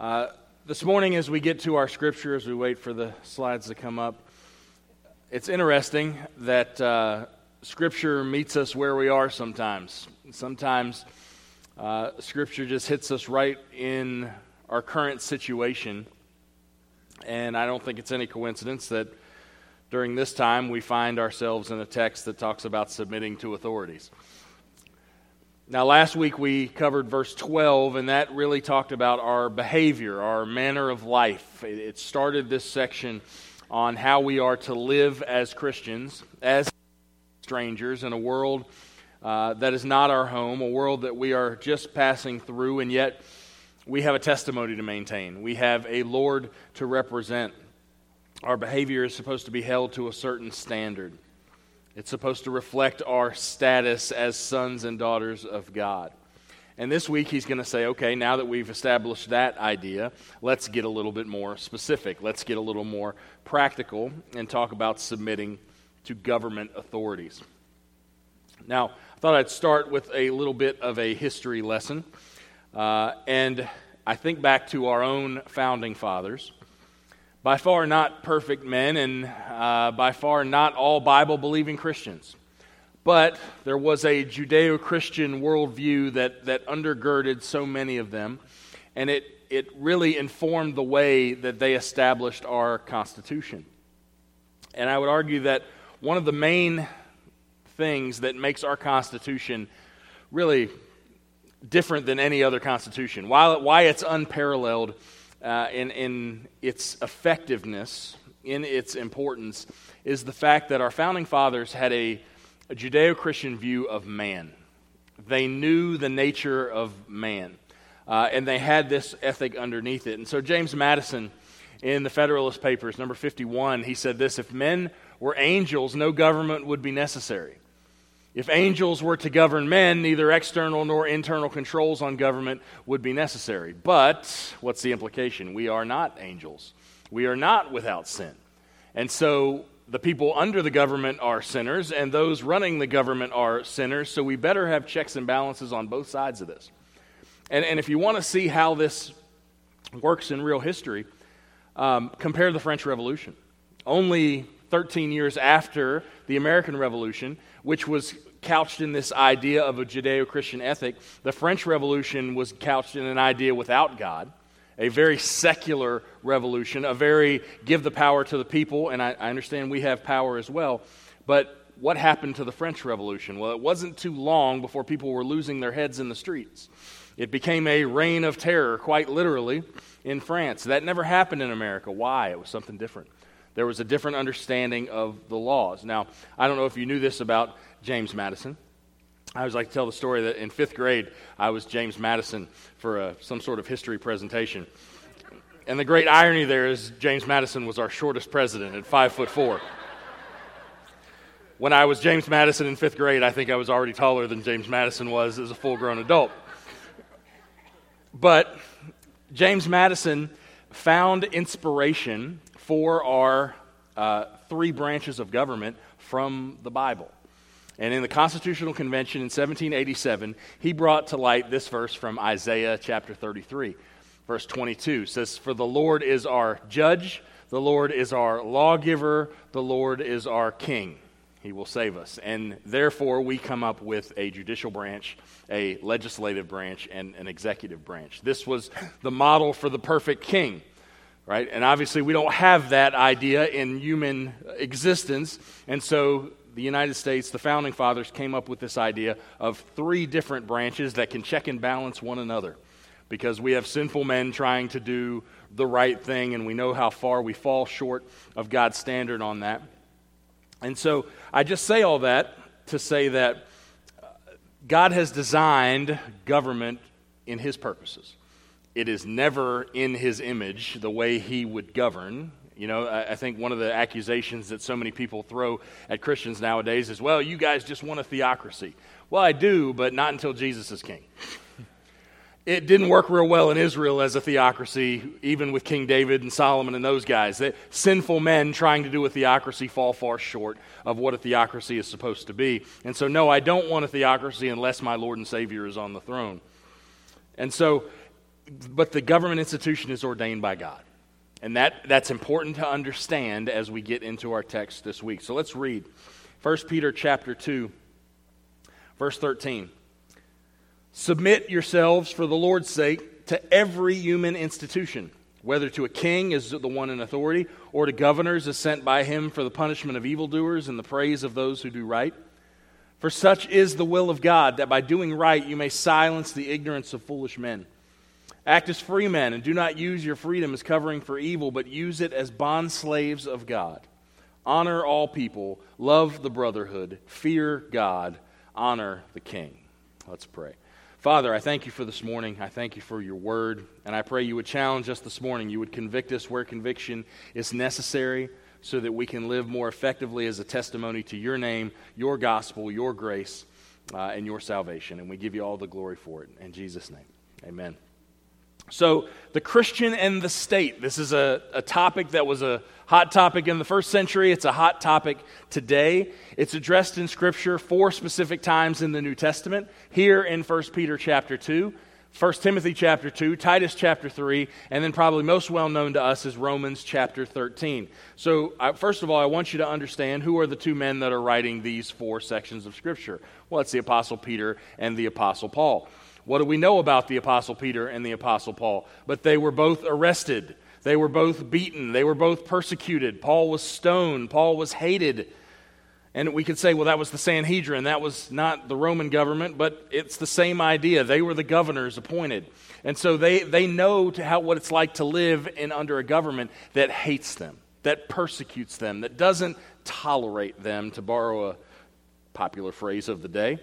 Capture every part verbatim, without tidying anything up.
Uh, this morning, as we get to our scripture, as we wait for the slides to come up, it's interesting that uh, scripture meets us where we are sometimes. Sometimes uh, scripture just hits us right in our current situation, and I don't think it's any coincidence that during this time we find ourselves in a text that talks about submitting to authorities. Now, last week we covered verse twelve, and that really talked about our behavior, our manner of life. It started this section on how we are to live as Christians, as strangers in a world uh, that is not our home, a world that we are just passing through, and yet we have a testimony to maintain. We have a Lord to represent. Our behavior is supposed to be held to a certain standard. It's supposed to reflect our status as sons and daughters of God. And this week he's going to say, okay, now that we've established that idea, let's get a little bit more specific. Let's get a little more practical and talk about submitting to government authorities. Now, I thought I'd start with a little bit of a history lesson. Uh, and I think back to our own founding fathers. By far not perfect men, and uh, by far not all Bible-believing Christians. But there was a Judeo-Christian worldview that, that undergirded so many of them, and it, it really informed the way that they established our Constitution. And I would argue that one of the main things that makes our Constitution really different than any other Constitution, why, why it's unparalleled Uh, in, in its effectiveness, in its importance, is the fact that our founding fathers had a, a Judeo-Christian view of man. They knew the nature of man, uh, and they had this ethic underneath it. And so James Madison, in the Federalist Papers, number fifty-one, he said this: if men were angels, no government would be necessary. If angels were to govern men, neither external nor internal controls on government would be necessary. But, what's the implication? We are not angels. We are not without sin. And so, the people under the government are sinners, and those running the government are sinners, so we better have checks and balances on both sides of this. And, and if you want to see how this works in real history, um, compare the French Revolution. Only thirteen years after the American Revolution, which was couched in this idea of a Judeo-Christian ethic, the French Revolution was couched in an idea without God, a very secular revolution, a very give the power to the people, and I, I understand we have power as well, but what happened to the French Revolution? Well, it wasn't too long before people were losing their heads in the streets. It became a reign of terror, quite literally, in France. That never happened in America. Why? It was something different. There was a different understanding of the laws. Now, I don't know if you knew this about James Madison. I always like to tell the story that in fifth grade, I was James Madison for a, some sort of history presentation. And the great irony there is James Madison was our shortest president at five foot four. When I was James Madison in fifth grade, I think I was already taller than James Madison was as a full-grown adult. But James Madison found inspiration for our uh, three branches of government from the Bible. And in the Constitutional Convention in seventeen eighty-seven, he brought to light this verse from Isaiah chapter thirty-three. Verse twenty-two says, "For the Lord is our judge, the Lord is our lawgiver, the Lord is our king. He will save us." And therefore we come up with a judicial branch, a legislative branch, and an executive branch. This was the model for the perfect king. Right? And obviously we don't have that idea in human existence, and so the United States, the founding fathers, came up with this idea of three different branches that can check and balance one another, because we have sinful men trying to do the right thing, and we know how far we fall short of God's standard on that. And so I just say all that to say that God has designed government in His purposes. It is never in His image the way He would govern. You know, I, I think one of the accusations that so many people throw at Christians nowadays is, well, you guys just want a theocracy. Well, I do, but not until Jesus is king. It didn't work real well in Israel as a theocracy, even with King David and Solomon and those guys. That sinful men trying to do a theocracy fall far short of what a theocracy is supposed to be. And so, no, I don't want a theocracy unless my Lord and Savior is on the throne. And so but the government institution is ordained by God. And that, that's important to understand as we get into our text this week. So let's read First Peter chapter two, verse thirteen. Submit yourselves for the Lord's sake to every human institution, whether to a king as the one in authority, or to governors as sent by him for the punishment of evildoers and the praise of those who do right. For such is the will of God, that by doing right you may silence the ignorance of foolish men. Act as free men, and do not use your freedom as covering for evil, but use it as bondslaves of God. Honor all people, love the brotherhood, fear God, honor the king. Let's pray. Father, I thank you for this morning. I thank you for your word, and I pray you would challenge us this morning. You would convict us where conviction is necessary, so that we can live more effectively as a testimony to your name, your gospel, your grace, uh, and your salvation. And we give you all the glory for it. In Jesus' name, amen. So, the Christian and the state. This is a, a topic that was a hot topic in the first century. It's a hot topic today. It's addressed in Scripture four specific times in the New Testament. Here in First Peter chapter two, First Timothy chapter two, Titus chapter three, and then probably most well known to us is Romans chapter thirteen. So, I, first of all, I want you to understand who are the two men that are writing these four sections of Scripture. Well, it's the Apostle Peter and the Apostle Paul. What do we know about the Apostle Peter and the Apostle Paul? But they were both arrested. They were both beaten. They were both persecuted. Paul was stoned. Paul was hated. And we could say, well, that was the Sanhedrin. That was not the Roman government, but it's the same idea. They were the governors appointed. And so they, they know to how, what it's like to live in under a government that hates them, that persecutes them, that doesn't tolerate them, to borrow a popular phrase of the day.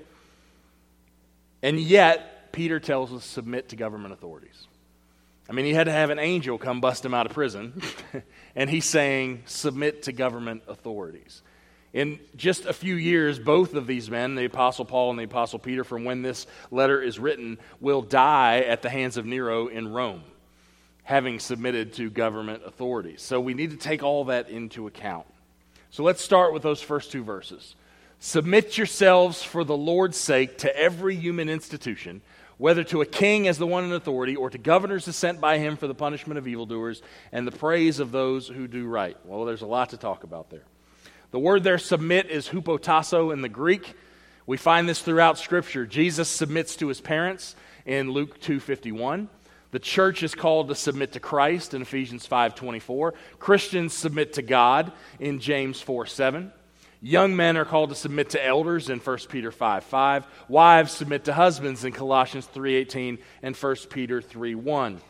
And yet, Peter tells us submit to government authorities. I mean, he had to have an angel come bust him out of prison, and he's saying submit to government authorities. In just a few years, both of these men, the Apostle Paul and the Apostle Peter, from when this letter is written, will die at the hands of Nero in Rome, having submitted to government authorities. So we need to take all that into account. So let's start with those first two verses. Submit yourselves for the Lord's sake to every human institution, whether to a king as the one in authority, or to governors as sent by him for the punishment of evildoers and the praise of those who do right. Well, there's a lot to talk about there. The word there, submit, is hupotasso in the Greek. We find this throughout Scripture. Jesus submits to his parents in Luke two fifty-one. The church is called to submit to Christ in Ephesians five twenty-four. Christians submit to God in James four seven. Young men are called to submit to elders in First Peter five five. Wives submit to husbands in Colossians three eighteen and First Peter three one.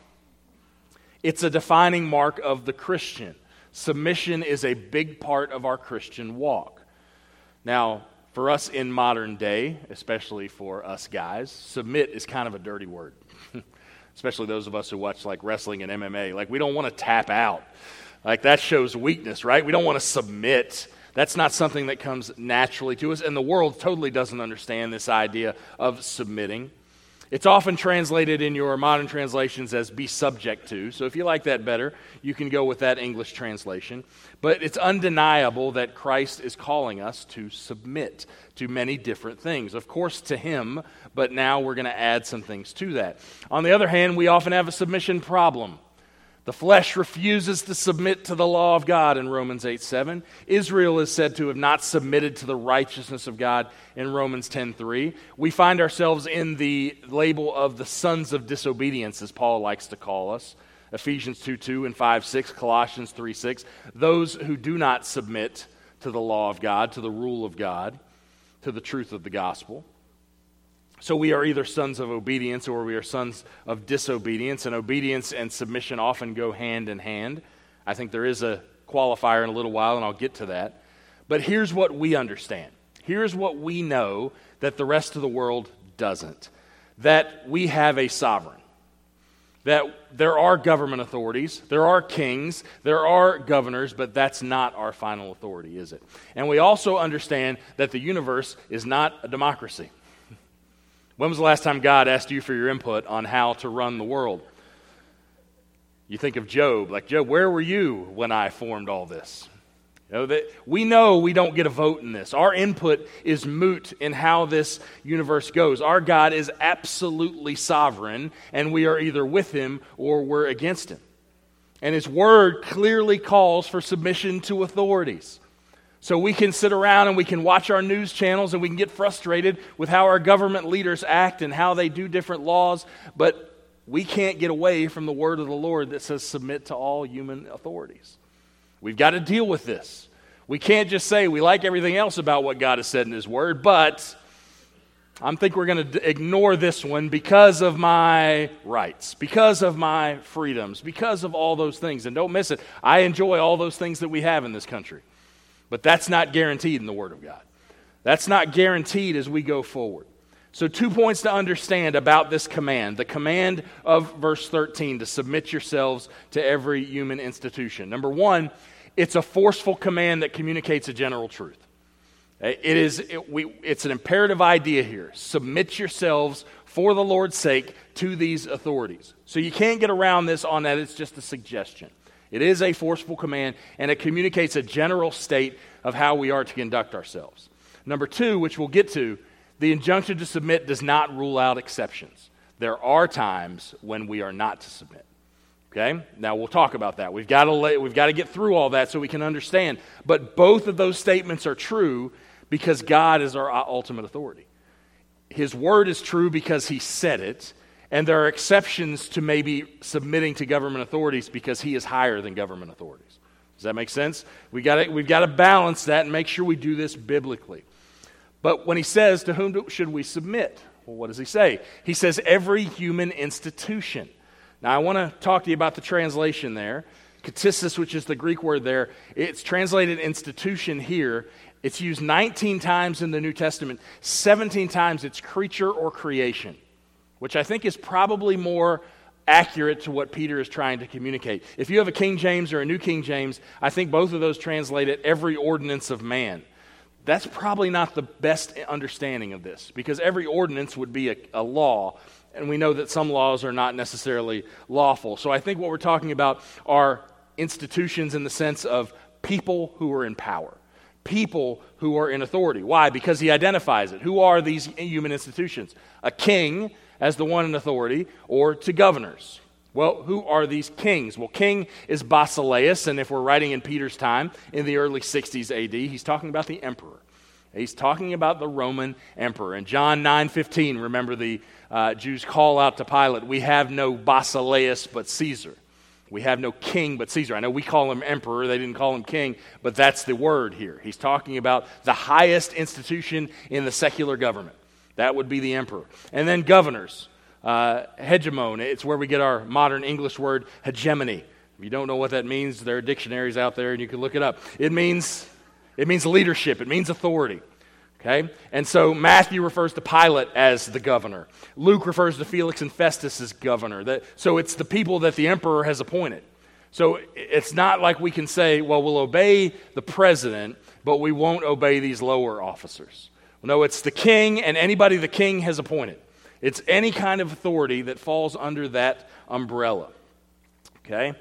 It's a defining mark of the Christian. Submission is a big part of our Christian walk. Now, for us in modern day, especially for us guys, submit is kind of a dirty word. Especially those of us who watch like wrestling and M M A. Like, we don't want to tap out. Like, that shows weakness, right? We don't want to submit. That's not something that comes naturally to us, and the world totally doesn't understand this idea of submitting. It's often translated in your modern translations as be subject to, so if you like that better, you can go with that English translation. But it's undeniable that Christ is calling us to submit to many different things. Of course, to him, but now we're going to add some things to that. On the other hand, we often have a submission problem. The flesh refuses to submit to the law of God in Romans eight seven. Israel is said to have not submitted to the righteousness of God in Romans ten three. We find ourselves in the label of the sons of disobedience, as Paul likes to call us. Ephesians two two and five six, Colossians three six. Those who do not submit to the law of God, to the rule of God, to the truth of the gospel. So we are either sons of obedience or we are sons of disobedience, and obedience and submission often go hand in hand. I think there is a qualifier in a little while, and I'll get to that. But here's what we understand. Here's what we know that the rest of the world doesn't. That we have a sovereign. That there are government authorities, there are kings, there are governors, but that's not our final authority, is it? And we also understand that the universe is not a democracy. When was the last time God asked you for your input on how to run the world? You think of Job, like, Job, where were you when I formed all this? You know, that we know we don't get a vote in this. Our input is moot in how this universe goes. Our God is absolutely sovereign, and we are either with him or we're against him. And his word clearly calls for submission to authorities. So we can sit around and we can watch our news channels and we can get frustrated with how our government leaders act and how they do different laws, but we can't get away from the word of the Lord that says submit to all human authorities. We've got to deal with this. We can't just say we like everything else about what God has said in his word, but I think we're going to ignore this one because of my rights, because of my freedoms, because of all those things. And don't miss it. I enjoy all those things that we have in this country. But that's not guaranteed in the Word of God. That's not guaranteed as we go forward. So two points to understand about this command. The command of verse thirteen, to submit yourselves to every human institution. Number one, it's a forceful command that communicates a general truth. It is, it, we, it's an imperative idea here. Submit yourselves for the Lord's sake to these authorities. So you can't get around this on that. It's just a suggestion. It is a forceful command, and it communicates a general state of how we are to conduct ourselves. Number two, which we'll get to, the injunction to submit does not rule out exceptions. There are times when we are not to submit. Okay? Now we'll talk about that. We've got to lay, we've got to get through all that so we can understand. But both of those statements are true because God is our ultimate authority. His word is true because he said it. And there are exceptions to maybe submitting to government authorities because he is higher than government authorities. Does that make sense? We got to, we've got to balance that and make sure we do this biblically. But when he says, to whom do, should we submit? Well, what does he say? He says, every human institution. Now, I want to talk to you about the translation there. Katissis, which is the Greek word there, it's translated institution here. It's used nineteen times in the New Testament. seventeen times it's creature or creation, which I think is probably more accurate to what Peter is trying to communicate. If you have a King James or a New King James, I think both of those translate it every ordinance of man. That's probably not the best understanding of this, because every ordinance would be a, a law, and we know that some laws are not necessarily lawful. So I think what we're talking about are institutions in the sense of people who are in power. People who are in authority. Why? Because he identifies it. Who are these human institutions? A king as the one in authority, or to governors. Well, who are these kings? Well, king is Basileus, and if we're writing in Peter's time, in the early sixties A D, he's talking about the emperor. He's talking about the Roman emperor. In John nine fifteen, remember the uh, Jews call out to Pilate, we have no Basileus but Caesar. We have no king but Caesar. I know we call him emperor. They didn't call him king, but that's the word here. He's talking about the highest institution in the secular government. That would be the emperor. And then governors. Uh, hegemon, it's where we get our modern English word hegemony. If you don't know what that means, there are dictionaries out there and you can look it up. It means, it means leadership. It means authority. Okay? And so Matthew refers to Pilate as the governor. Luke refers to Felix and Festus as governor. That, so it's the people that the emperor has appointed. So it's not like we can say, well, we'll obey the president, but we won't obey these lower officers. No, it's the king and anybody the king has appointed. It's any kind of authority that falls under that umbrella. Okay?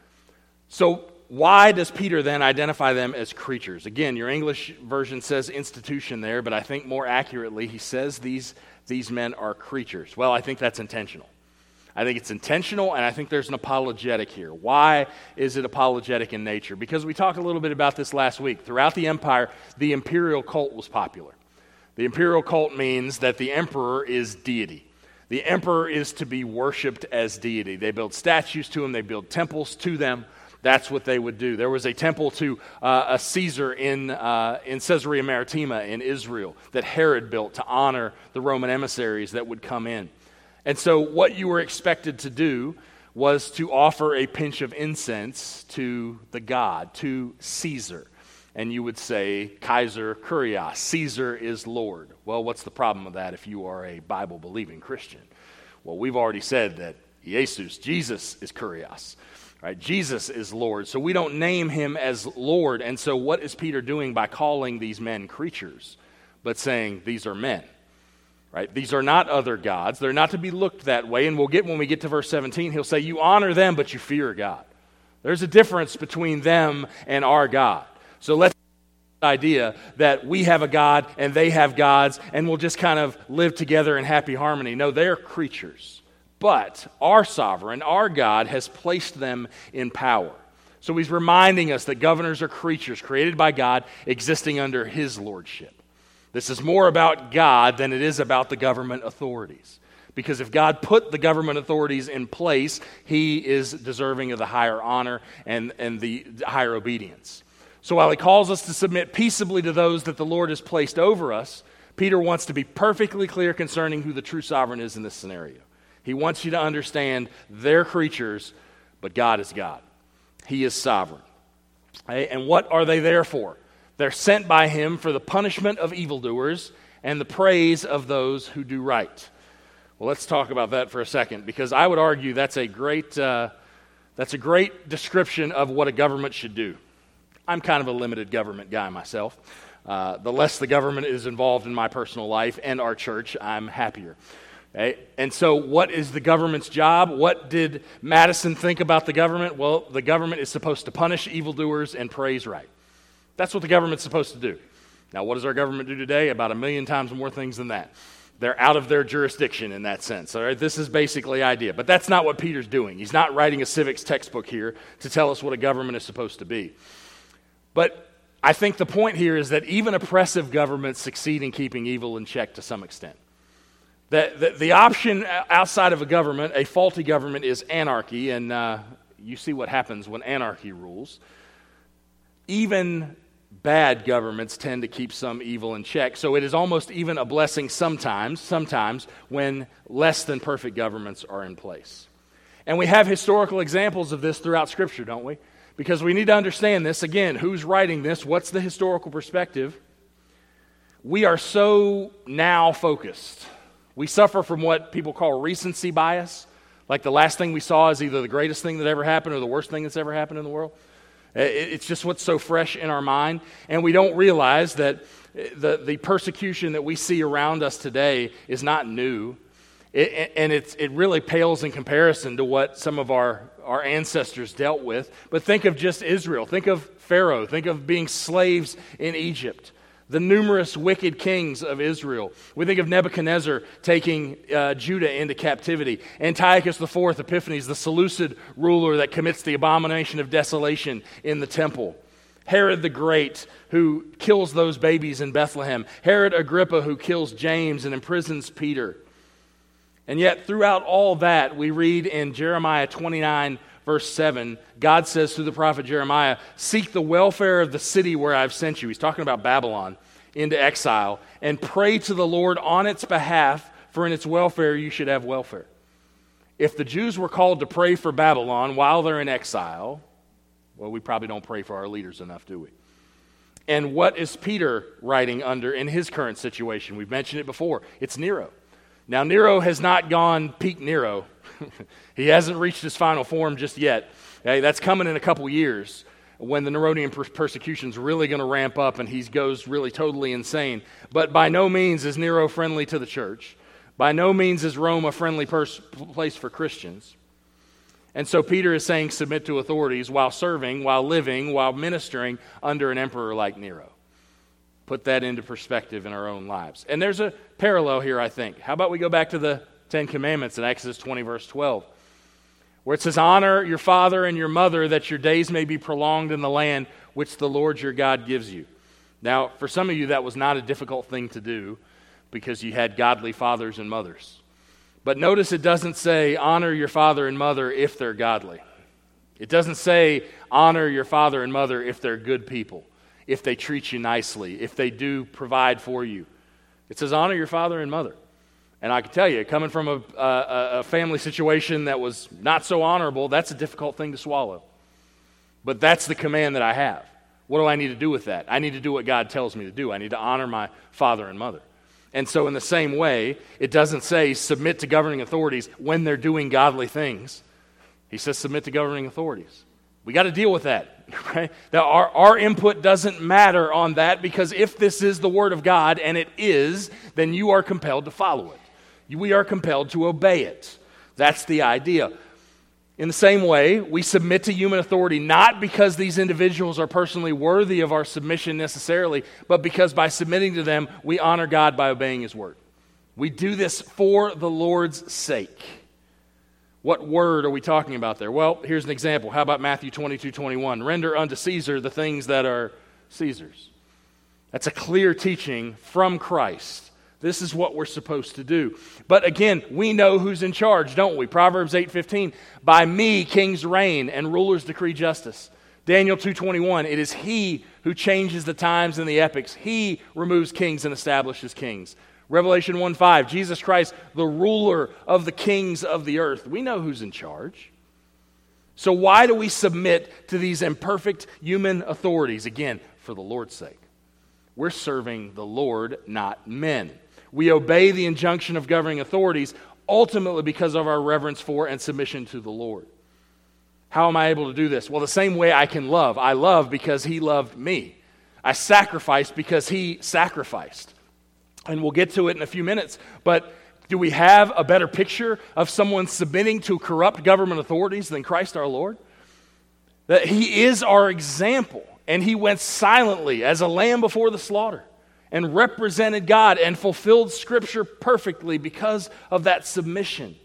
So why does Peter then identify them as creatures? Again, your English version says institution there, but I think more accurately he says these, these men are creatures. Well, I think that's intentional. I think it's intentional, and I think there's an apologetic here. Why is it apologetic in nature? Because we talked a little bit about this last week. Throughout the empire, the imperial cult was popular. The imperial cult means that the emperor is deity. The emperor is to be worshipped as deity. They build statues to him. They build temples to them. That's what they would do. There was a temple to uh, a Caesar in, uh, in Caesarea Maritima in Israel that Herod built to honor the Roman emissaries that would come in. And so what you were expected to do was to offer a pinch of incense to the god, to Caesar. And you would say, Kaiser Kurios, Caesar is Lord. Well, what's the problem with that if you are a Bible-believing Christian? Well, we've already said that Jesus, Jesus is Kurios. Right? Jesus is Lord. So we don't name him as Lord. And so what is Peter doing by calling these men creatures, but saying these are men? Right? These are not other gods. They're not to be looked that way. And we'll get, when we get to verse seventeen, he'll say, you honor them, but you fear God. There's a difference between them and our God. So let's idea that we have a God and they have gods and we'll just kind of live together in happy harmony. No, they're creatures. But our sovereign, our God, has placed them in power. So he's reminding us that governors are creatures created by God, existing under his lordship. This is more about God than it is about the government authorities. Because if God put the government authorities in place, he is deserving of the higher honor and, and the higher obedience. So while he calls us to submit peaceably to those that the Lord has placed over us, Peter wants to be perfectly clear concerning who the true sovereign is in this scenario. He wants you to understand they're creatures, but God is God. He is sovereign. Okay? And what are they there for? They're sent by him for the punishment of evildoers and the praise of those who do right. Well, let's talk about that for a second, because I would argue that's a great, uh, that's a great description of what a government should do. I'm kind of a limited government guy myself. Uh, the less the government is involved in my personal life and our church, I'm happier. Okay? And so what is the government's job? What did Madison think about the government? Well, the government is supposed to punish evildoers and praise right. That's what the government's supposed to do. Now, what does our government do today? About a million times more things than that. They're out of their jurisdiction in that sense. All right? This is basically the idea. But that's not what Peter's doing. He's not writing a civics textbook here to tell us what a government is supposed to be. But I think the point here is that even oppressive governments succeed in keeping evil in check to some extent. That the, the option outside of a government, a faulty government, is anarchy, and uh, you see what happens when anarchy rules. Even bad governments tend to keep some evil in check, so it is almost even a blessing sometimes, sometimes when less than perfect governments are in place. And we have historical examples of this throughout Scripture, don't we? Because we need to understand this. Again, who's writing this? What's the historical perspective? We are so now focused. We suffer from what people call recency bias. Like the last thing we saw is either the greatest thing that ever happened or the worst thing that's ever happened in the world. It's just what's so fresh in our mind. And we don't realize that the, the persecution that we see around us today is not new. It, and it's, it really pales in comparison to what some of our, our ancestors dealt with. But think of just Israel. Think of Pharaoh. Think of being slaves in Egypt. The numerous wicked kings of Israel. We think of Nebuchadnezzar taking uh, Judah into captivity. Antiochus the Fourth, Epiphanes, the Seleucid ruler that commits the abomination of desolation in the temple. Herod the Great, who kills those babies in Bethlehem. Herod Agrippa, who kills James and imprisons Peter. And yet, throughout all that, we read in Jeremiah twenty-nine, verse seven, God says through the prophet Jeremiah, seek the welfare of the city where I've sent you. He's talking about Babylon into exile. And pray to the Lord on its behalf, for in its welfare you should have welfare. If the Jews were called to pray for Babylon while they're in exile, well, we probably don't pray for our leaders enough, do we? And what is Peter writing under in his current situation? We've mentioned it before. It's Nero. Now, Nero has not gone peak Nero. He hasn't reached his final form just yet. Okay, that's coming in a couple years when the Neronian per- persecution is really going to ramp up and he goes really totally insane. But by no means is Nero friendly to the church. By no means is Rome a friendly pers- place for Christians. And so Peter is saying submit to authorities while serving, while living, while ministering under an emperor like Nero. Put that into perspective in our own lives. And there's a parallel here, I think. How about we go back to the Ten Commandments in Exodus twenty, verse twelve, where it says, honor your father and your mother that your days may be prolonged in the land which the Lord your God gives you. Now, for some of you, that was not a difficult thing to do because you had godly fathers and mothers. But notice it doesn't say honor your father and mother if they're godly. It doesn't say honor your father and mother if they're good people, if they treat you nicely, if they do provide for you. It says honor your father and mother. And I can tell you, coming from a, a, a family situation that was not so honorable, that's a difficult thing to swallow. But that's the command that I have. What do I need to do with that? I need to do what God tells me to do. I need to honor my father and mother. And so in the same way, it doesn't say submit to governing authorities when they're doing godly things. He says submit to governing authorities. We got to deal with that, right? Now, our, our input doesn't matter on that because if this is the Word of God, and it is, then you are compelled to follow it. We are compelled to obey it. That's the idea. In the same way, we submit to human authority not because these individuals are personally worthy of our submission necessarily, but because by submitting to them, we honor God by obeying His word. We do this for the Lord's sake. What word are we talking about there? Well, here's an example. How about Matthew twenty-two twenty-one? Render unto Caesar the things that are Caesar's. That's a clear teaching from Christ. This is what we're supposed to do. But again, we know who's in charge, don't we? Proverbs eight fifteen, by me kings reign and rulers decree justice. Daniel two twenty-one, it is He who changes the times and the epochs. He removes kings and establishes kings. Revelation one five, Jesus Christ, the ruler of the kings of the earth. We know who's in charge. So why do we submit to these imperfect human authorities? Again, for the Lord's sake. We're serving the Lord, not men. We obey the injunction of governing authorities ultimately because of our reverence for and submission to the Lord. How am I able to do this? Well, the same way I can love. I love because He loved me. I sacrifice because He sacrificed. And we'll get to it in a few minutes. But do we have a better picture of someone submitting to corrupt government authorities than Christ our Lord? That He is our example. And He went silently as a lamb before the slaughter and represented God and fulfilled Scripture perfectly because of that submission.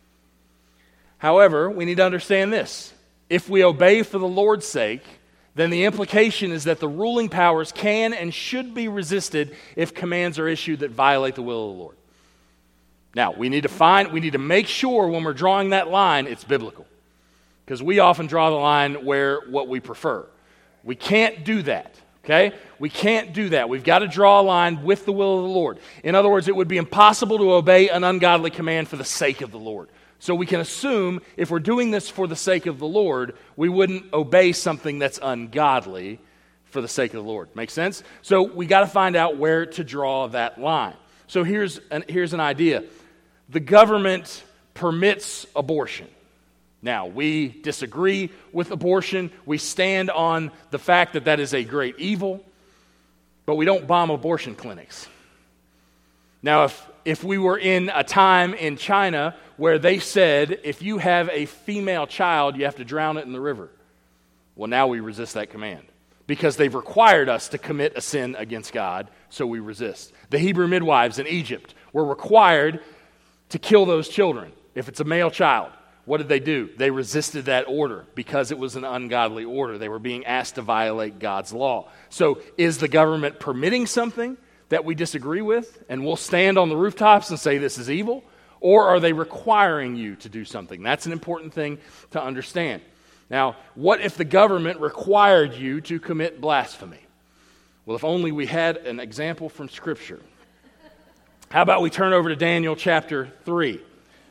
However, we need to understand this. If we obey for the Lord's sake, then the implication is that the ruling powers can and should be resisted if commands are issued that violate the will of the Lord. Now, we need to find, we need to make sure when we're drawing that line, it's biblical. Because we often draw the line where what we prefer. We can't do that, okay? We can't do that. We've got to draw a line with the will of the Lord. In other words, it would be impossible to obey an ungodly command for the sake of the Lord. So we can assume if we're doing this for the sake of the Lord, we wouldn't obey something that's ungodly for the sake of the Lord. Make sense? So we got to find out where to draw that line. So here's an, here's an idea. The government permits abortion. Now, we disagree with abortion. We stand on the fact that that is a great evil, but we don't bomb abortion clinics. Now, if, if we were in a time in China where they said, if you have a female child, you have to drown it in the river. Well, now we resist that command because they've required us to commit a sin against God, so we resist. The Hebrew midwives in Egypt were required to kill those children if it's a male child. What did they do? They resisted that order because it was an ungodly order. They were being asked to violate God's law. So is the government permitting something that we disagree with and we'll stand on the rooftops and say this is evil? Or are they requiring you to do something? That's an important thing to understand. Now, what if the government required you to commit blasphemy? Well, if only we had an example from Scripture. How about we turn over to Daniel chapter three?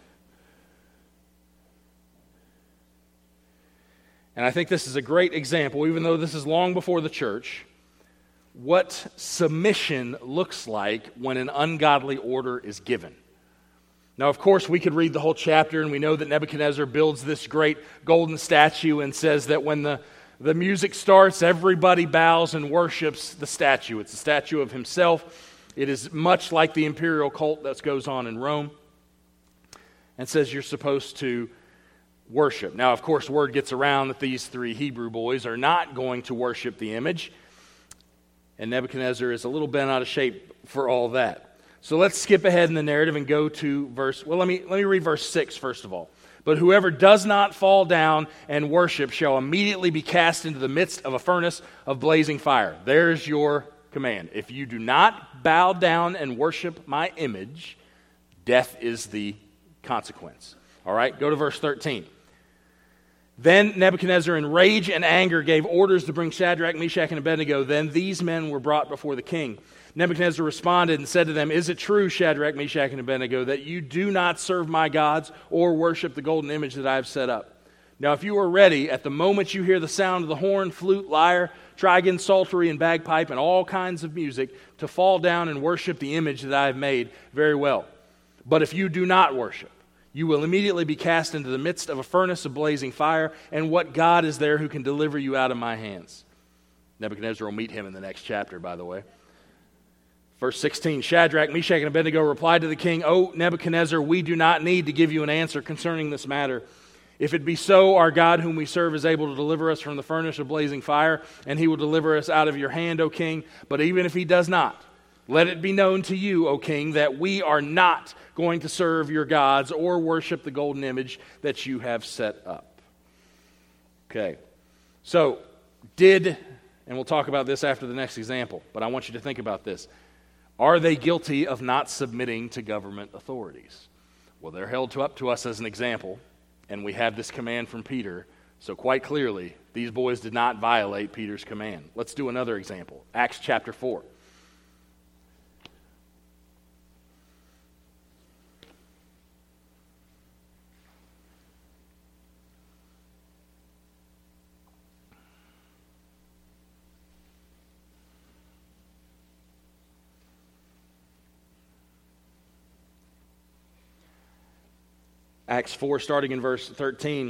And I think this is a great example, even though this is long before the church, what submission looks like when an ungodly order is given. Now, of course, we could read the whole chapter, and we know that Nebuchadnezzar builds this great golden statue and says that when the, the music starts, everybody bows and worships the statue. It's a statue of himself. It is much like the imperial cult that goes on in Rome, and says you're supposed to worship. Now, of course, word gets around that these three Hebrew boys are not going to worship the image, and Nebuchadnezzar is a little bent out of shape for all that. So let's skip ahead in the narrative and go to verse, well, let me let me read verse six first of all. But whoever does not fall down and worship shall immediately be cast into the midst of a furnace of blazing fire. There's your command. If you do not bow down and worship my image, death is the consequence. All right, go to verse thirteen. Then Nebuchadnezzar, in rage and anger, gave orders to bring Shadrach, Meshach, and Abednego. Then these men were brought before the king. Nebuchadnezzar responded and said to them, "Is it true, Shadrach, Meshach, and Abednego, that you do not serve my gods or worship the golden image that I have set up? Now, if you are ready, at the moment you hear the sound of the horn, flute, lyre, trigon, psaltery, and bagpipe, and all kinds of music, to fall down and worship the image that I have made, very well. But if you do not worship, you will immediately be cast into the midst of a furnace of blazing fire, and what God is there who can deliver you out of my hands?" Nebuchadnezzar will meet him in the next chapter, by the way. Verse sixteen, Shadrach, Meshach, and Abednego replied to the king, "O Nebuchadnezzar, we do not need to give you an answer concerning this matter. If it be so, our God whom we serve is able to deliver us from the furnace of blazing fire, and he will deliver us out of your hand, O king. But even if he does not, let it be known to you, O king, that we are not going to serve your gods or worship the golden image that you have set up. Okay, so did, and we'll talk about this after the next example, but I want you to think about this. Are they guilty of not submitting to government authorities? Well, they're held to up to us as an example, and we have this command from Peter, so quite clearly, these boys did not violate Peter's command. Let's do another example. Acts chapter four. Acts four, starting in verse thirteen.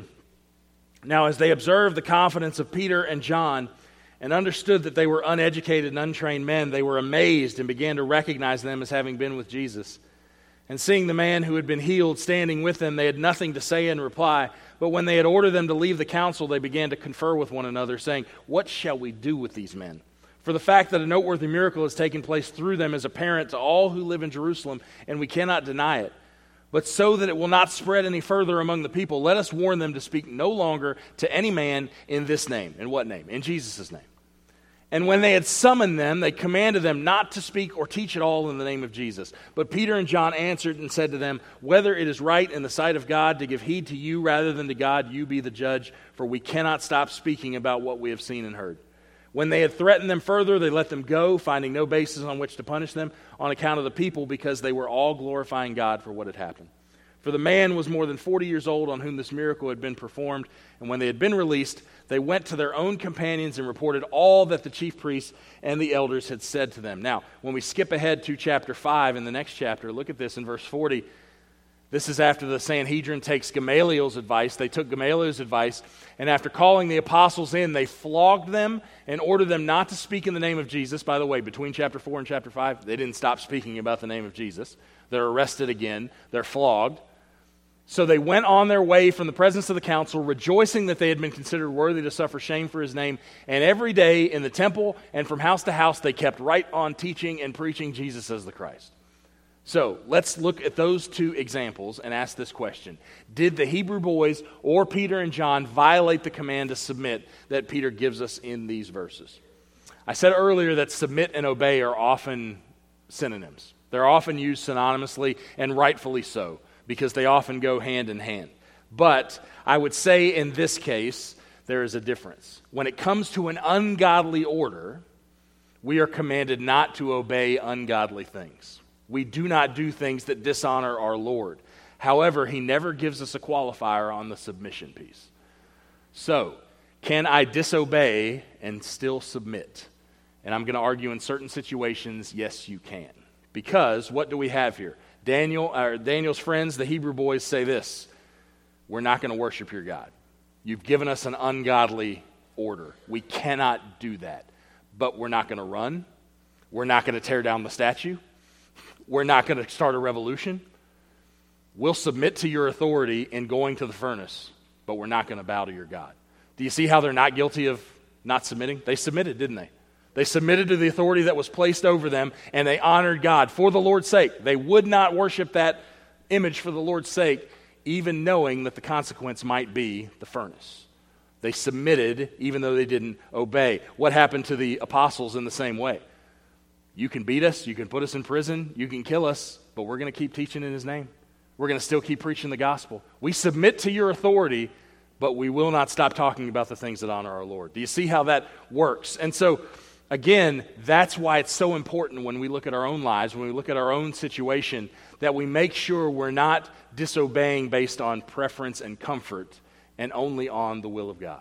Now, as they observed the confidence of Peter and John and understood that they were uneducated and untrained men, they were amazed and began to recognize them as having been with Jesus. And seeing the man who had been healed standing with them, they had nothing to say in reply. But when they had ordered them to leave the council, they began to confer with one another, saying, "What shall we do with these men? For the fact that a noteworthy miracle has taken place through them is apparent to all who live in Jerusalem, and we cannot deny it. But so that it will not spread any further among the people, let us warn them to speak no longer to any man in this name." In what name? In Jesus' name. And when they had summoned them, they commanded them not to speak or teach at all in the name of Jesus. But Peter and John answered and said to them, "Whether it is right in the sight of God to give heed to you rather than to God, you be the judge, for we cannot stop speaking about what we have seen and heard." When they had threatened them further, they let them go, finding no basis on which to punish them on account of the people, because they were all glorifying God for what had happened. For the man was more than forty years old on whom this miracle had been performed, and when they had been released, they went to their own companions and reported all that the chief priests and the elders had said to them. Now, when we skip ahead to chapter five in the next chapter, look at this in verse forty. This is after the Sanhedrin takes Gamaliel's advice. They took Gamaliel's advice, and after calling the apostles in, they flogged them and ordered them not to speak in the name of Jesus. By the way, between chapter four and chapter five, they didn't stop speaking about the name of Jesus. They're arrested again. They're flogged. So they went on their way from the presence of the council, rejoicing that they had been considered worthy to suffer shame for his name. And every day in the temple and from house to house, they kept right on teaching and preaching Jesus as the Christ. So let's look at those two examples and ask this question. Did the Hebrew boys or Peter and John violate the command to submit that Peter gives us in these verses? I said earlier that submit and obey are often synonyms. They're often used synonymously, and rightfully so, because they often go hand in hand. But I would say in this case, there is a difference. When it comes to an ungodly order, we are commanded not to obey ungodly things. We do not do things that dishonor our Lord. However, he never gives us a qualifier on the submission piece. So, can I disobey and still submit? And I'm going to argue in certain situations, yes, you can. Because what do we have here? Daniel, or Daniel's friends, the Hebrew boys, say this: we're not going to worship your God. You've given us an ungodly order. We cannot do that. But we're not going to run. We're not going to tear down the statue. We're not going to start a revolution. We'll submit to your authority in going to the furnace, but we're not going to bow to your God. Do you see how they're not guilty of not submitting? They submitted, didn't they? They submitted to the authority that was placed over them, and they honored God for the Lord's sake. They would not worship that image for the Lord's sake, even knowing that the consequence might be the furnace. They submitted even though they didn't obey. What happened to the apostles in the same way? You can beat us, you can put us in prison, you can kill us, but we're going to keep teaching in his name. We're going to still keep preaching the gospel. We submit to your authority, but we will not stop talking about the things that honor our Lord. Do you see how that works? And so, again, that's why it's so important when we look at our own lives, when we look at our own situation, that we make sure we're not disobeying based on preference and comfort and only on the will of God.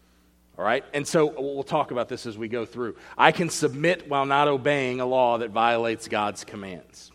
All right? And so we'll talk about this as we go through. I can submit while not obeying a law that violates God's commands.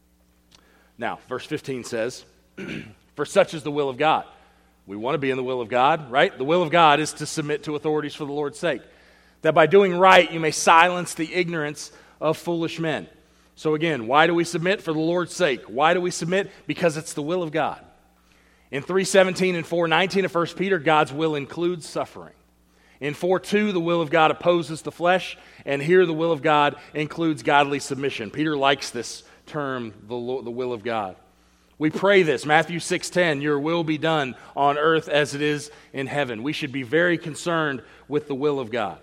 Now, verse fifteen says, "For such is the will of God." We want to be in the will of God, right? The will of God is to submit to authorities for the Lord's sake, that by doing right you may silence the ignorance of foolish men. So again, why do we submit? For the Lord's sake. Why do we submit? Because it's the will of God. In three seventeen and four nineteen of First Peter, God's will includes suffering. In four two, the will of God opposes the flesh, and here the will of God includes godly submission. Peter likes this term, the, the will of God. We pray this, Matthew six ten, your will be done on earth as it is in heaven. We should be very concerned with the will of God.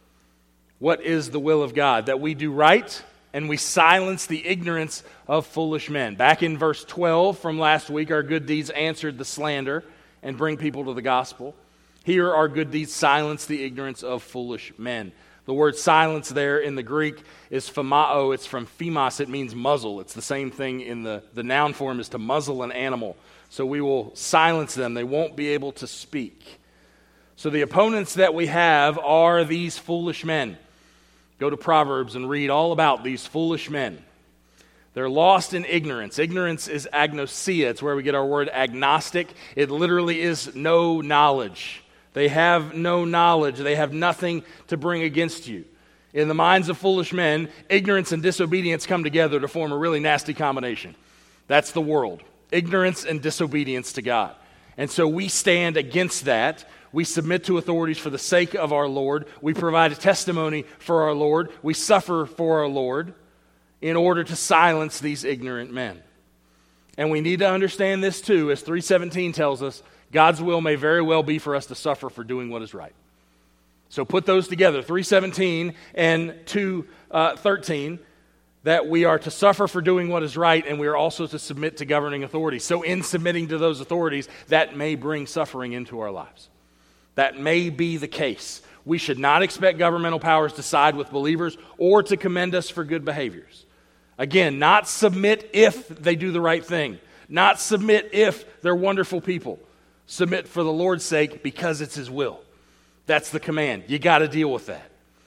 What is the will of God? That we do right and we silence the ignorance of foolish men. Back in verse twelve from last week, our good deeds answered the slander and bring people to the gospel. Here, our good deeds silence the ignorance of foolish men. The word silence there in the Greek is phemao. It's from phemos. It means muzzle. It's the same thing in the, the noun form is to muzzle an animal. So we will silence them. They won't be able to speak. So the opponents that we have are these foolish men. Go to Proverbs and read all about these foolish men. They're lost in ignorance. Ignorance is agnosia. It's where we get our word agnostic. It literally is no knowledge. They have no knowledge. They have nothing to bring against you. In the minds of foolish men, ignorance and disobedience come together to form a really nasty combination. That's the world. Ignorance and disobedience to God. And so we stand against that. We submit to authorities for the sake of our Lord. We provide a testimony for our Lord. We suffer for our Lord in order to silence these ignorant men. And we need to understand this too, as three seventeen tells us, God's will may very well be for us to suffer for doing what is right. So put those together, three seventeen and two thirteen, that we are to suffer for doing what is right, and we are also to submit to governing authorities. So in submitting to those authorities, that may bring suffering into our lives. That may be the case. We should not expect governmental powers to side with believers or to commend us for good behaviors. Again, not submit if they do the right thing. Not submit if they're wonderful people. Submit for the Lord's sake because it's His will. That's the command. You got to deal with that.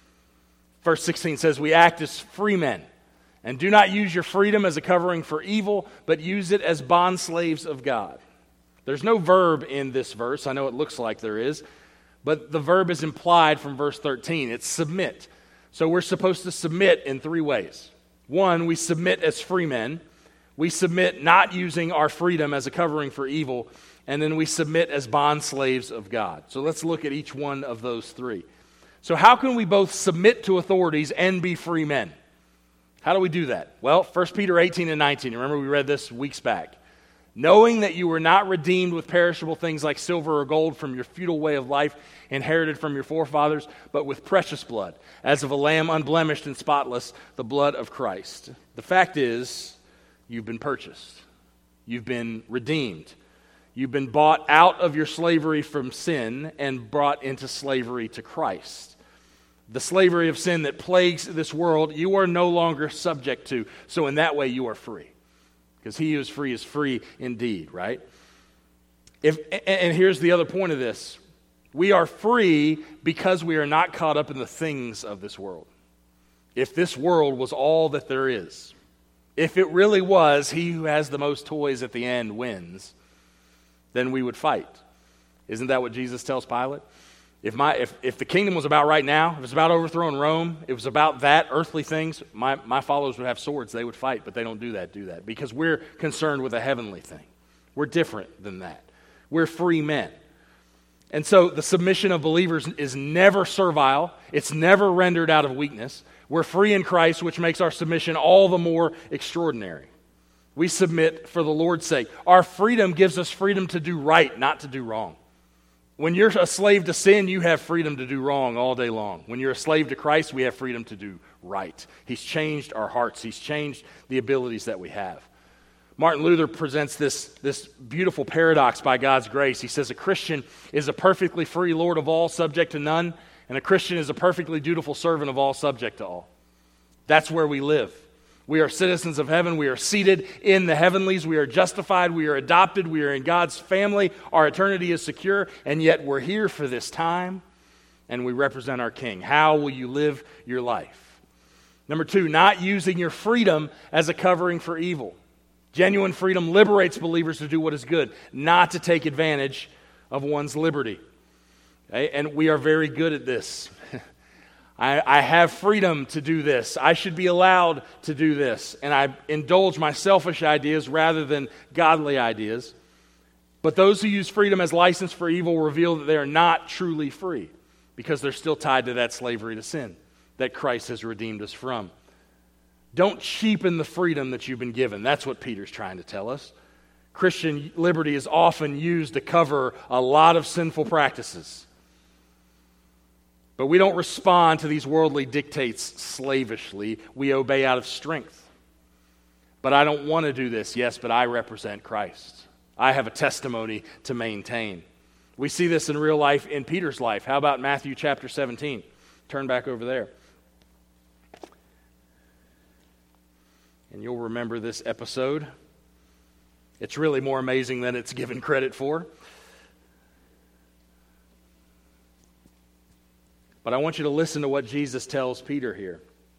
Verse sixteen says, we act as free men, and do not use your freedom as a covering for evil, but use it as bondslaves of God. There's no verb in this verse. I know it looks like there is, but the verb is implied from verse thirteen. It's submit. So we're supposed to submit in three ways. One, we submit as free men. We submit not using our freedom as a covering for evil. And then we submit as bond slaves of God. So let's look at each one of those three. So how can we both submit to authorities and be free men? How do we do that? Well, First Peter eighteen and nineteen. Remember we read this weeks back. Knowing that you were not redeemed with perishable things like silver or gold from your futile way of life inherited from your forefathers, but with precious blood, as of a lamb unblemished and spotless, the blood of Christ. The fact is, you've been purchased. You've been redeemed. You've been bought out of your slavery from sin and brought into slavery to Christ. The slavery of sin that plagues this world, you are no longer subject to. So in that way, you are free. Because he who is free is free indeed, right? If, and here's the other point of this. We are free because we are not caught up in the things of this world. If this world was all that there is, if it really was, he who has the most toys at the end wins, then we would fight. Isn't that what Jesus tells Pilate? If my if, if the kingdom was about right now, if it was about overthrowing Rome, it was about that, earthly things, my, my followers would have swords, they would fight, but they don't do that, do that. Because we're concerned with a heavenly thing. We're different than that. We're free men. And so the submission of believers is never servile. It's never rendered out of weakness. We're free in Christ, which makes our submission all the more extraordinary. We submit for the Lord's sake. Our freedom gives us freedom to do right, not to do wrong. When you're a slave to sin, you have freedom to do wrong all day long. When you're a slave to Christ, we have freedom to do right. He's changed our hearts. He's changed the abilities that we have. Martin Luther presents this, this beautiful paradox by God's grace. He says a Christian is a perfectly free Lord of all, subject to none, and a Christian is a perfectly dutiful servant of all, subject to all. That's where we live. We are citizens of heaven. We are seated in the heavenlies. We are justified. We are adopted. We are in God's family. Our eternity is secure, and yet we're here for this time, and we represent our King. How will you live your life? Number two, not using your freedom as a covering for evil. Genuine freedom liberates believers to do what is good, not to take advantage of one's liberty. Okay? And we are very good at this. I, I have freedom to do this. I should be allowed to do this. And I indulge my selfish ideas rather than godly ideas. But those who use freedom as license for evil reveal that they are not truly free, because they're still tied to that slavery to sin that Christ has redeemed us from. Don't cheapen the freedom that you've been given. That's what Peter's trying to tell us. Christian liberty is often used to cover a lot of sinful practices. But we don't respond to these worldly dictates slavishly. We obey out of strength. But I don't want to do this. Yes, but I represent Christ. I have a testimony to maintain. We see this in real life in Peter's life. How about Matthew chapter seventeen? Turn back over there. And you'll remember this episode. It's really more amazing than it's given credit for. But I want you to listen to what Jesus tells Peter here.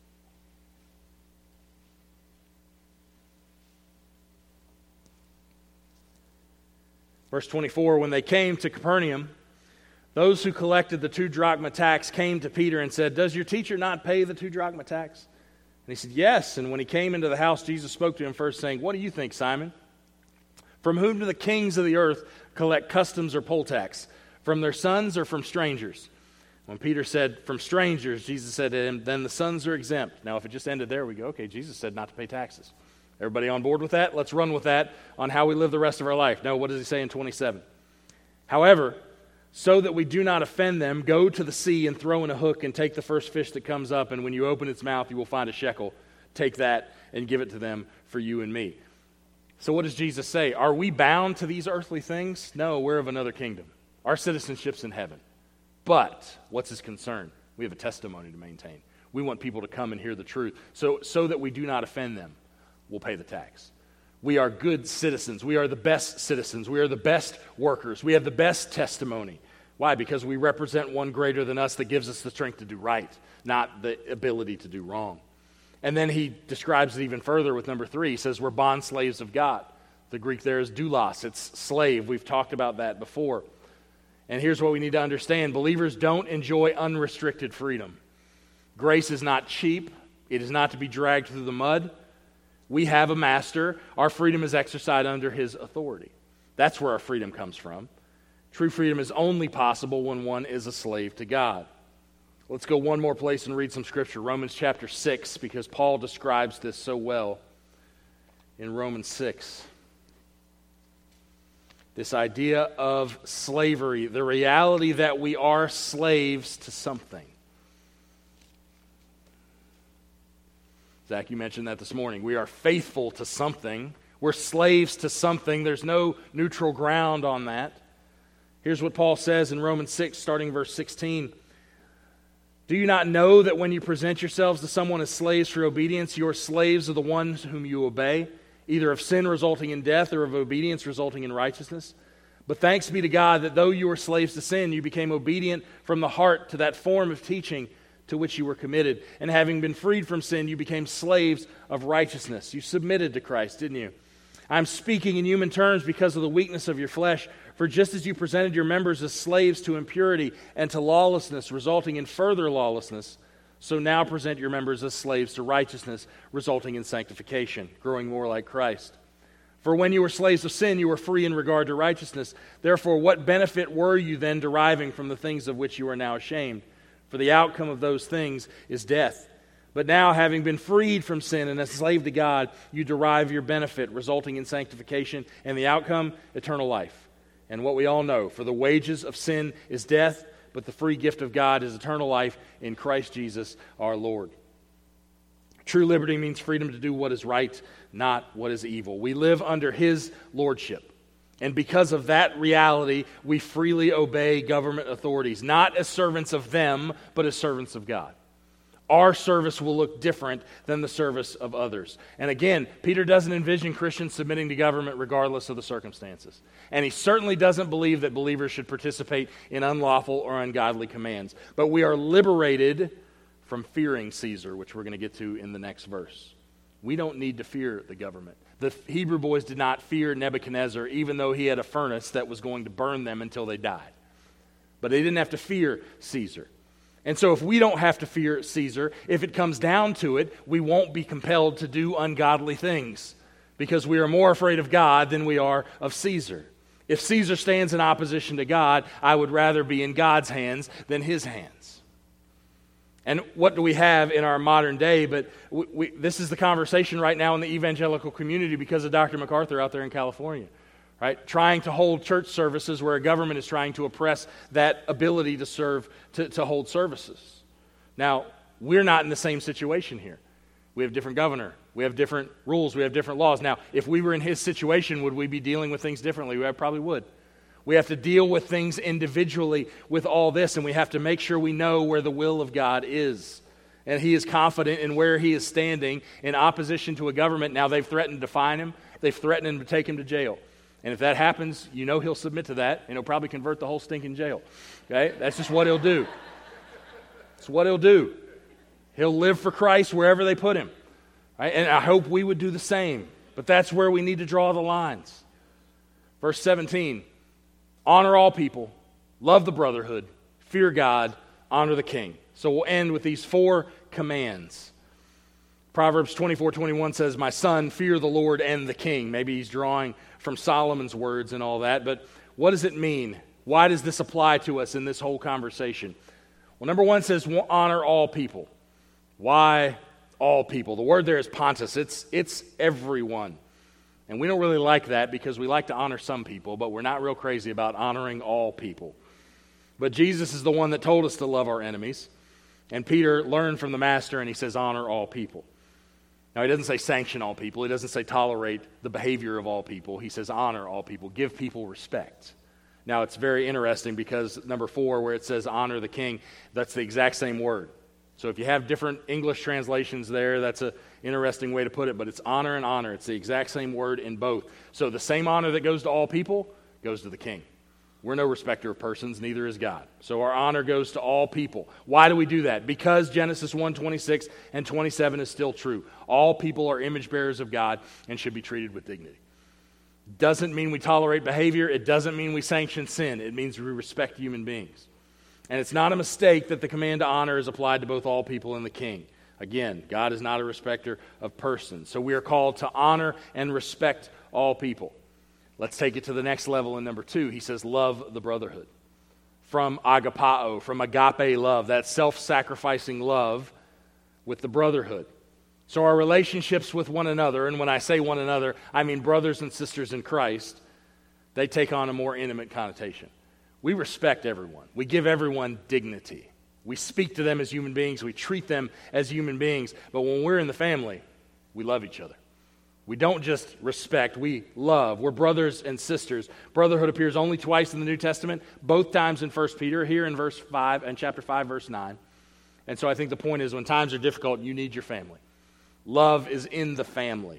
Verse twenty-four, when they came to Capernaum, those who collected the two drachma tax came to Peter and said, "Does your teacher not pay the two drachma tax?" And he said, "Yes." And when he came into the house, Jesus spoke to him first, saying, "What do you think, Simon? From whom do the kings of the earth collect customs or poll tax? From their sons or from strangers?" When Peter said, "From strangers," Jesus said to him, "Then the sons are exempt." Now, if it just ended there, we go, okay, Jesus said not to pay taxes. Everybody on board with that? Let's run with that on how we live the rest of our life. No, what does he say in twenty-seven? "However, so that we do not offend them, go to the sea and throw in a hook and take the first fish that comes up, and when you open its mouth, you will find a shekel. Take that and give it to them for you and me." So what does Jesus say? Are we bound to these earthly things? No, we're of another kingdom. Our citizenship's in heaven. But what's his concern? We have a testimony to maintain. We want people to come and hear the truth. So, so that we do not offend them, we'll pay the tax. We are good citizens. We are the best citizens. We are the best workers. We have the best testimony. Why? Because we represent one greater than us that gives us the strength to do right, not the ability to do wrong. And then he describes it even further with number three. He says we're bond slaves of God. The Greek there is doulos. It's slave. We've talked about that before. And here's what we need to understand. Believers don't enjoy unrestricted freedom. Grace is not cheap. It is not to be dragged through the mud. We have a master. Our freedom is exercised under his authority. That's where our freedom comes from. True freedom is only possible when one is a slave to God. Let's go one more place and read some scripture. Romans chapter six, because Paul describes this so well in Romans six. This idea of slavery, the reality that we are slaves to something. Zach, you mentioned that this morning. We are faithful to something. We're slaves to something. There's no neutral ground on that. Here's what Paul says in Romans six, starting verse sixteen. "Do you not know that when you present yourselves to someone as slaves for obedience, your slaves are the ones whom you obey, either of sin resulting in death or of obedience resulting in righteousness? But thanks be to God that though you were slaves to sin, you became obedient from the heart to that form of teaching to which you were committed. And having been freed from sin, you became slaves of righteousness." You submitted to Christ, didn't you? "I'm speaking in human terms because of the weakness of your flesh. For just as you presented your members as slaves to impurity and to lawlessness, resulting in further lawlessness, so now present your members as slaves to righteousness, resulting in sanctification," growing more like Christ. "For when you were slaves of sin, you were free in regard to righteousness. Therefore, what benefit were you then deriving from the things of which you are now ashamed? For the outcome of those things is death. But now, having been freed from sin and a slave to God, you derive your benefit, resulting in sanctification, and the outcome, eternal life. And what we all know, for the wages of sin is death, but the free gift of God is eternal life in Christ Jesus our Lord." True liberty means freedom to do what is right, not what is evil. We live under his lordship. And because of that reality, we freely obey government authorities, not as servants of them, but as servants of God. Our service will look different than the service of others. And again, Peter doesn't envision Christians submitting to government regardless of the circumstances. And he certainly doesn't believe that believers should participate in unlawful or ungodly commands. But we are liberated from fearing Caesar, which we're going to get to in the next verse. We don't need to fear the government. The Hebrew boys did not fear Nebuchadnezzar, even though he had a furnace that was going to burn them until they died. But they didn't have to fear Caesar. And so if we don't have to fear Caesar, if it comes down to it, we won't be compelled to do ungodly things because we are more afraid of God than we are of Caesar. If Caesar stands in opposition to God, I would rather be in God's hands than his hands. And what do we have in our modern day? But we, we, this is the conversation right now in the evangelical community because of Doctor MacArthur out there in California, right? Trying to hold church services where a government is trying to oppress that ability to serve, to, to hold services. Now, we're not in the same situation here. We have different governor. We have different rules. We have different laws. Now, if we were in his situation, would we be dealing with things differently? We probably would. We have to deal with things individually with all this, and we have to make sure we know where the will of God is. And he is confident in where he is standing in opposition to a government. Now, they've threatened to fine him. They've threatened him to take him to jail. And if that happens, you know he'll submit to that, and he'll probably convert the whole stinking jail. Okay? That's just what he'll do. It's what he'll do. He'll live for Christ wherever they put him. Right? And I hope we would do the same. But that's where we need to draw the lines. Verse seventeen, honor all people, love the brotherhood, fear God, honor the king. So we'll end with these four commands. Proverbs twenty-four twenty-one says, my son, fear the Lord and the king. Maybe he's drawing from Solomon's words and all that. But what does it mean? Why does this apply to us in this whole conversation? Well, number one says, honor all people. Why all people? The word there is pontus. It's, it's everyone. And we don't really like that because we like to honor some people, but we're not real crazy about honoring all people. But Jesus is the one that told us to love our enemies. And Peter learned from the Master, and he says, honor all people. Now, he doesn't say sanction all people. He doesn't say tolerate the behavior of all people. He says honor all people. Give people respect. Now, it's very interesting because number four, where it says honor the king, that's the exact same word. So if you have different English translations there, that's an interesting way to put it, but it's honor and honor. It's the exact same word in both. So the same honor that goes to all people goes to the king. We're no respecter of persons, neither is God. So our honor goes to all people. Why do we do that? Because Genesis one twenty-six and twenty-seven is still true. All people are image bearers of God and should be treated with dignity. Doesn't mean we tolerate behavior. It doesn't mean we sanction sin. It means we respect human beings. And it's not a mistake that the command to honor is applied to both all people and the king. Again, God is not a respecter of persons. So we are called to honor and respect all people. Let's take it to the next level in number two. He says, love the brotherhood. From agapao, from agape love, that self-sacrificing love with the brotherhood. So our relationships with one another, and when I say one another, I mean brothers and sisters in Christ, they take on a more intimate connotation. We respect everyone. We give everyone dignity. We speak to them as human beings. We treat them as human beings. But when we're in the family, we love each other. We don't just respect, we love. We're brothers and sisters. Brotherhood appears only twice in the New Testament, both times in First Peter, here in verse five and chapter five, verse nine. And so I think the point is when times are difficult, you need your family. Love is in the family.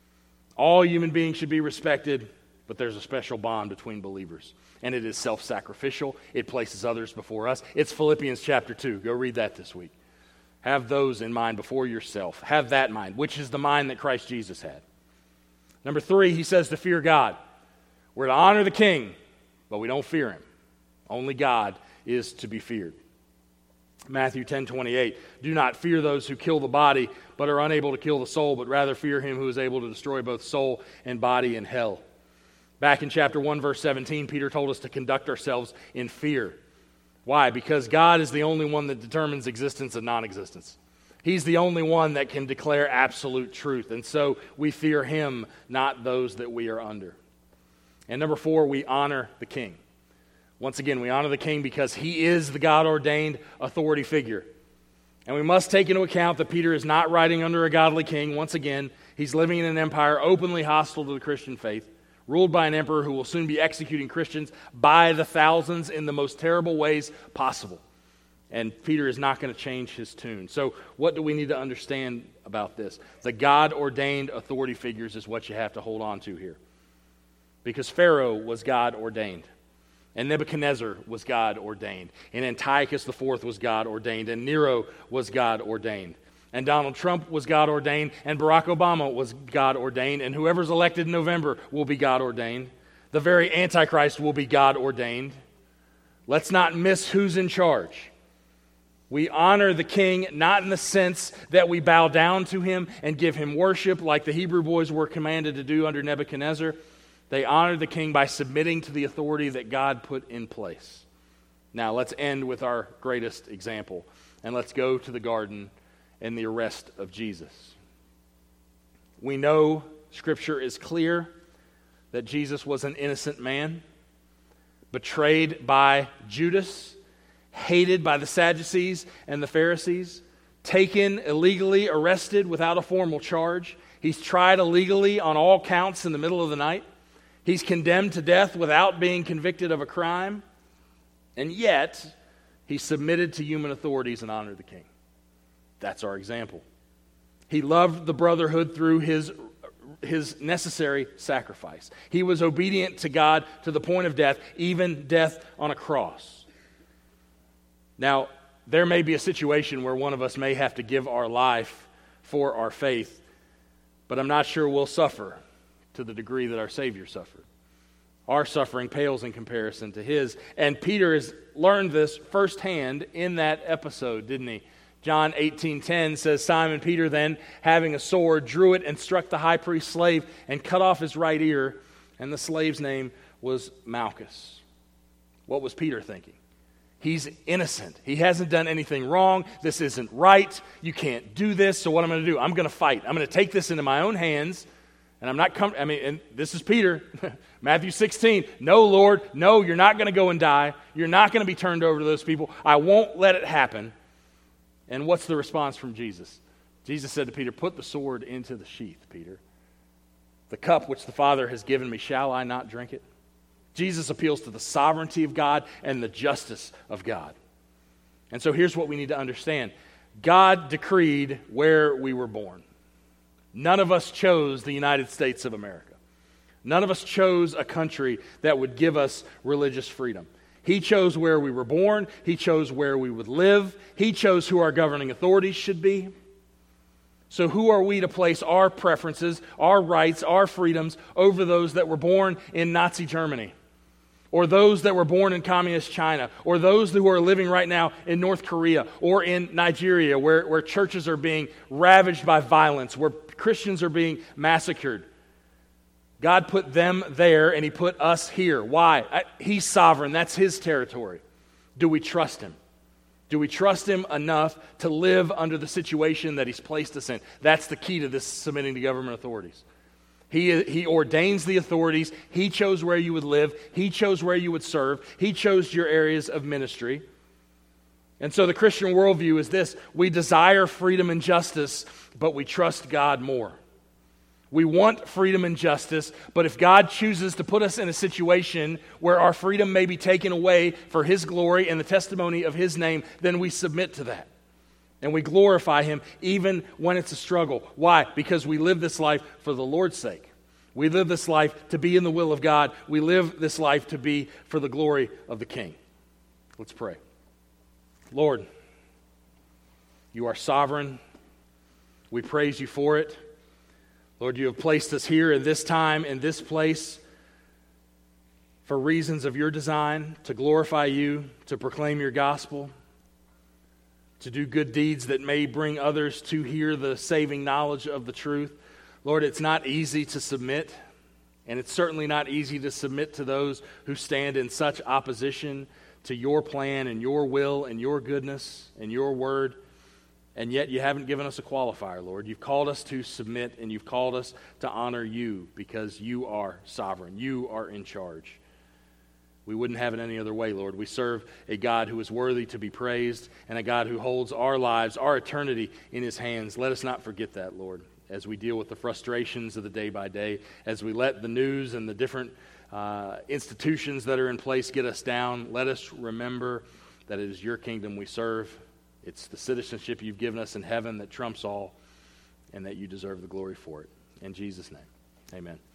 All human beings should be respected, but there's a special bond between believers. And it is self-sacrificial. It places others before us. It's Philippians chapter two. Go read that this week. Have those in mind before yourself. Have that mind, which is the mind that Christ Jesus had. Number three, he says to fear God. We're to honor the king, but we don't fear him. Only God is to be feared. Matthew ten twenty-eight, do not fear those who kill the body, but are unable to kill the soul, but rather fear him who is able to destroy both soul and body in hell. Back in chapter one, verse seventeen, Peter told us to conduct ourselves in fear. Why? Because God is the only one that determines existence and non-existence. He's the only one that can declare absolute truth. And so we fear him, not those that we are under. And number four, we honor the king. Once again, we honor the king because he is the God-ordained authority figure. And we must take into account that Peter is not writing under a godly king. Once again, he's living in an empire openly hostile to the Christian faith, ruled by an emperor who will soon be executing Christians by the thousands in the most terrible ways possible. And Peter is not going to change his tune. So what do we need to understand about this? The God-ordained authority figures is what you have to hold on to here. Because Pharaoh was God-ordained. And Nebuchadnezzar was God-ordained. And Antiochus the Fourth was God-ordained. And Nero was God-ordained. And Donald Trump was God-ordained. And Barack Obama was God-ordained. And whoever's elected in November will be God-ordained. The very Antichrist will be God-ordained. Let's not miss who's in charge. We honor the king not in the sense that we bow down to him and give him worship like the Hebrew boys were commanded to do under Nebuchadnezzar, They honored the king by submitting to the authority that God put in place. Now, let's end with our greatest example, and let's go to the garden and the arrest of Jesus. We know Scripture is clear that Jesus was an innocent man, betrayed by Judas, hated by the Sadducees and the Pharisees, taken illegally, arrested without a formal charge. He's tried illegally on all counts in the middle of the night. He's condemned to death without being convicted of a crime. And yet, he submitted to human authorities and honored the king. That's our example. He loved the brotherhood through his, his necessary sacrifice. He was obedient to God to the point of death, even death on a cross. Now, there may be a situation where one of us may have to give our life for our faith, but I'm not sure we'll suffer to the degree that our Savior suffered. Our suffering pales in comparison to his. And Peter has learned this firsthand in that episode, didn't he? John eighteen ten says, Simon Peter then, having a sword, drew it and struck the high priest's slave and cut off his right ear, and the slave's name was Malchus. What was Peter thinking? He's innocent. He hasn't done anything wrong. This isn't right. You can't do this. So what I'm going to do, I'm going to fight. I'm going to take this into my own hands. And I'm not com- I mean, and this is Peter, Matthew sixteen. No, Lord, no, you're not going to go and die. You're not going to be turned over to those people. I won't let it happen. And what's the response from Jesus? Jesus said to Peter, put the sword into the sheath, Peter. The cup which the Father has given me, shall I not drink it? Jesus appeals to the sovereignty of God and the justice of God. And so here's what we need to understand. God decreed where we were born. None of us chose the United States of America. None of us chose a country that would give us religious freedom. He chose where we were born. He chose where we would live. He chose who our governing authorities should be. So who are we to place our preferences, our rights, our freedoms over those that were born in Nazi Germany? Or those that were born in communist China? Or those who are living right now in North Korea or in Nigeria where, where churches are being ravaged by violence, where Christians are being massacred? God put them there and He put us here. Why? I, he's sovereign. That's His territory. Do we trust Him? Do we trust Him enough to live under the situation that He's placed us in? That's the key to this submitting to government authorities. He, he ordains the authorities. He chose where you would live. He chose where you would serve. He chose your areas of ministry. And so the Christian worldview is this: we desire freedom and justice, but we trust God more. We want freedom and justice, but if God chooses to put us in a situation where our freedom may be taken away for His glory and the testimony of His name, then we submit to that. And we glorify Him even when it's a struggle. Why? Because we live this life for the Lord's sake. We live this life to be in the will of God. We live this life to be for the glory of the King. Let's pray. Lord, You are sovereign. We praise You for it. Lord, You have placed us here in this time, in this place, for reasons of Your design, to glorify You, to proclaim Your gospel, to do good deeds that may bring others to hear the saving knowledge of the truth. Lord, it's not easy to submit, and it's certainly not easy to submit to those who stand in such opposition to Your plan and Your will and Your goodness and Your word. And yet You haven't given us a qualifier, Lord. You've called us to submit, and You've called us to honor You because You are sovereign. You are in charge. We wouldn't have it any other way, Lord. We serve a God who is worthy to be praised and a God who holds our lives, our eternity in His hands. Let us not forget that, Lord, as we deal with the frustrations of the day by day, as we let the news and the different uh, institutions that are in place get us down. Let us remember that it is Your kingdom we serve. It's the citizenship You've given us in heaven that trumps all, and that You deserve the glory for it. In Jesus' name, amen.